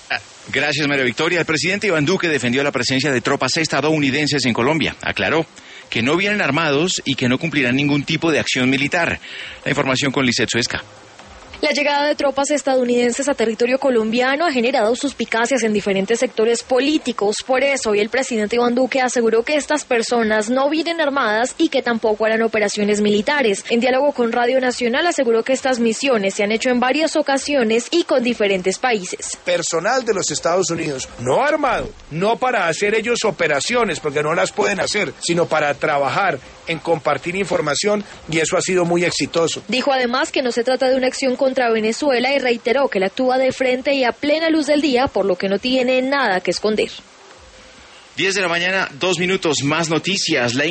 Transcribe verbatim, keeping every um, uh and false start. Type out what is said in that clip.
Gracias, María Victoria. El presidente Iván Duque defendió la presencia de tropas estadounidenses en Colombia. Aclaró que no vienen armados y que no cumplirán ningún tipo de acción militar. La información con Lisset Suezca. La llegada de tropas estadounidenses a territorio colombiano ha generado suspicacias en diferentes sectores políticos. Por eso, hoy el presidente Iván Duque aseguró que estas personas no vienen armadas y que tampoco harán operaciones militares. En diálogo con Radio Nacional aseguró que estas misiones se han hecho en varias ocasiones y con diferentes países. Personal de los Estados Unidos, no armado, no para hacer ellos operaciones, porque no las pueden hacer, sino para trabajar en compartir información, y eso ha sido muy exitoso. Dijo además que no se trata de una acción contra Venezuela y reiteró que él actúa de frente y a plena luz del día, por lo que no tiene nada que esconder. diez de la mañana, dos minutos, más noticias. La